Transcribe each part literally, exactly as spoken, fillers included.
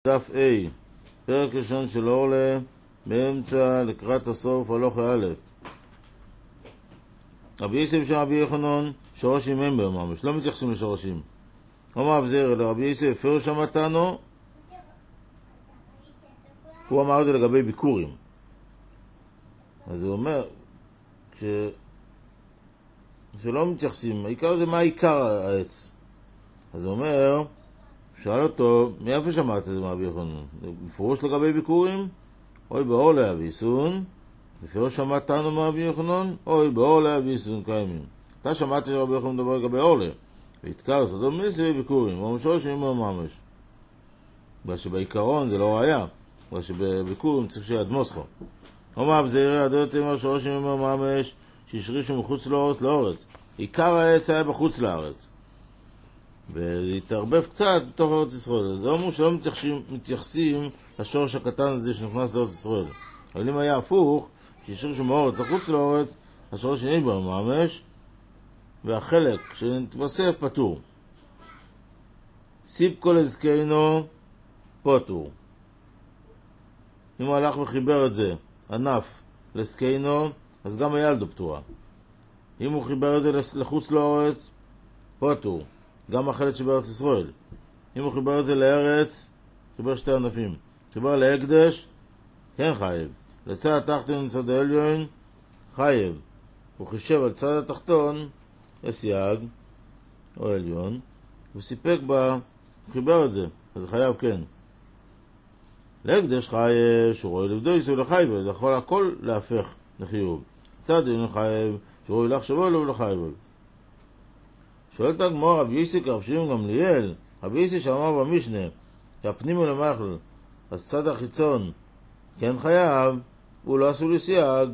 דף A, פרק ראשון של אורלה, באמצע לקראת הסוף הלוך א'. רבי יוסף של רבי יוחנן, שורשים הם בממש, לא מתייחסים לשורשים. אומר אבזר לרבי יוסף, פירוש המתנו, הוא אמר את זה לגבי ביקורים. אז הוא אומר, כש... שלא מתייחסים, העיקר זה מה העיקר העץ. אז הוא אומר, שאל אותו, מאיפה שמעת את זה מרבי יוחנן? בפירוש לגבי ביקורים? אוי באור להביסון, בפירוש שמעתנו מרבי יוחנן? אוי באור להביסון קיימים. אתה שמעת שרבי יוחנן מדבר לגבי אורלה, והתקר סדום מיסי ביקורים, הוא משור שאימו ממש. בגלל שבעיקרון זה לא ראיה, בגלל שבביקורים צריך שיד מוסכו. אומר בזעירי הדעות אמר שורש אימו ממש, שהשרישו מחוץ לארץ לארץ. עיקר העץ היה בחוץ לארץ. ולהתערבב קצת בתוך ארץ ישראל. זה אומר שלא מתייחסים, מתייחסים לשורש הקטן הזה שנכנס לארץ ישראל. אבל אם היה הפוך, שהשרישו מארץ לחוץ לארץ, השורש שנהיה בו ממש, והחלק שנתווסף פטור. סיב כל הזקנו פטור. אם הוא הלך וחיבר את זה, ענף לזקנו, אז גם הילדו פטורה. אם הוא חיבר את זה לחוץ לארץ, פטור. גם החלק שבארץ ישראל. אם הוא חיבר את זה לארץ, חיבר שתי ענפים. חיבר להקדש, כן חייב. לצד התחתון לצד העליון, חייב. הוא חישב על צד התחתון, סייג, או עליון, וסיפק בה, הוא חיבר את זה, אז זה חייב כן. להקדש חייב, שהוא רואה לבדויס ולחייב, זה יכול הכל להפך לחיוב. צד עליון חייב, שהוא רואה לחשבו לו ולחייב. שואלת הגמרא רבי יוסי רב שמעון גמליאל, רבי יוסי שאמר במשנה, שהפנים הוא למחל, אז צד החיצון כן חייב, הוא לא עשו לי סייג.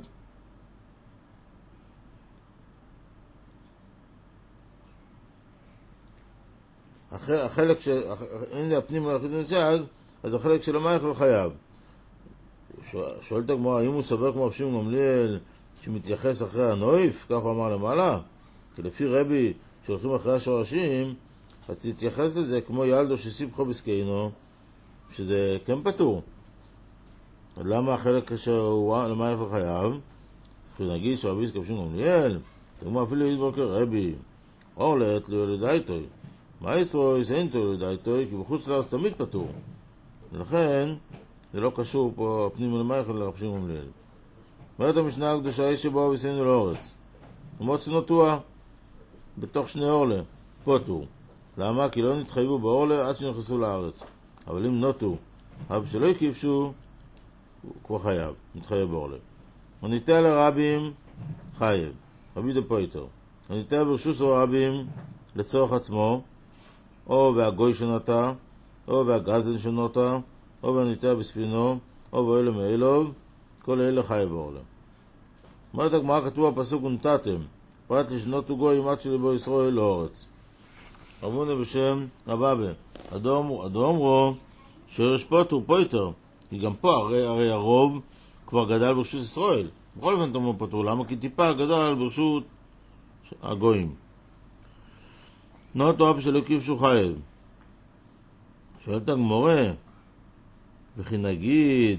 החלק ש... אם זה הפנים הוא לחיצון סייג, אז החלק של המחל חייב. שואלת הגמרא, האם הוא סובר כמו רבי שמעון גמליאל, שמתייחס אחרי הנויף, כך הוא אמר למעלה, כי לפי רבי שהולכים אחרי השורשים, אז תתייחס לזה כמו ילדו שסיבחו בסקיינו, שזה כן פטור. אז למה החלק שהוא למה יש לו חייב? נגיד שרבי יוסי רב שמעון גמליאל, תגמר אפילו ידבר כרבי, אורלת לא ילידייתוי. מה ישרוי? זה אין תו ילידייתוי, כי בחוץ לארץ תמיד פטור. ולכן, זה לא קשור פה הפנים ולמייכל לרב שמעון גמליאל. אומרת המשנה הקדושה יש שבאו ויסיינו לאורץ. ומוצא נוטוע בתוך שני אורלה, פוטור. למה? כי לא נתחייבו באורלה עד שנכנסו לארץ. אבל אם נוטו, אבל שלא יקיפשו, הוא כבר חייב, נתחייב באורלה. וניתן לרבים חייב, רבי דפויטר. וניתן ברשוס רבים לצורך עצמו, או והגוי שנוטה, או והגזן שנוטה, או וניתן בספינו, או ואלה מאלוב, כל אלה חייב באורלה. אומרת הגמרא כתוב הפסוק ונתתם, פרט לשנות וגויים עד שלבו ישראל לאורץ. רבונה בשם רבבה, אדום, אדום רו, שרש פוטר פויטר, כי גם פה הרי, הרי הרוב כבר גדל ברשות ישראל. בכל אופן תאמר פוטר, למה? כי טיפה גדל ברשות הגויים. נוטו אבא שלא כיפשו חייב. שואלת הגמרא, וכי נגיד,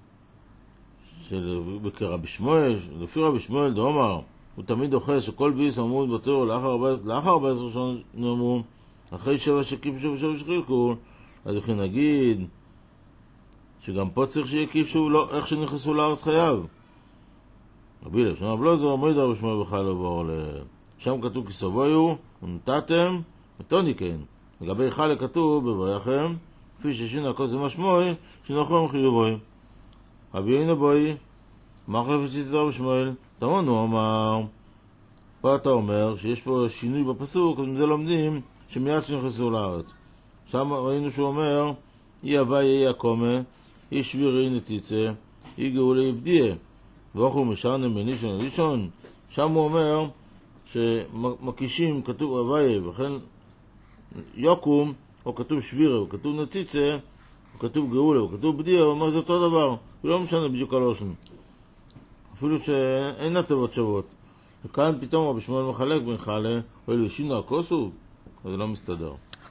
כרבי שמואל, לפי רבי שמואל דאמר, הוא תמיד אוכל שכל ביס אמרו בתור לאחר ארבע עשרה שנה נאמרו, אחרי שבע שכיפשו ושבע שחילקו, אז לכן נגיד שגם פה צריך שיהיה כיפשו לא, איך שנכנסו לארץ חייב. רבי לב, שנה בלו זו עמוד רבי שמואל בכלל עבור שם כתוב כסבויו ונתתם ותוני כן. לגבי חלק כתוב בבויכם, כפי ששינה כוס זה משמעוי, שנוכם חיובוי. רבי אינו בוי, מחלף שציצה רבי שמואל, תמונו אמר, פה אתה אומר שיש פה שינוי בפסוק, עם זה לומדים שמיד שנכנסו לארץ. שם ראינו שהוא אומר, אי הווי אי הקומה, אי שבירי נתיצה, אי גאולה יבדיה, ואוכו משענם בנישון לישון. שם הוא אומר שמקישים כתוב הווי, וכן יוקום, או כתוב שבירה, או כתוב נתיצה, או כתוב גאולה, או כתוב בדיה, הוא אומר זה אותו דבר, הוא לא משנה בדיוק על אושן. אפילו שאין הטבות שוות. וכאן פתאום רבי שמואל מחלק בין חלה, או אלו שינו הכוסו, אז זה לא מסתדר.